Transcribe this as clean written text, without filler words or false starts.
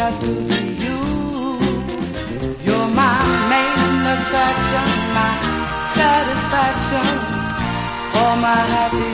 got to be you. You're my main attraction, my satisfaction, all my happy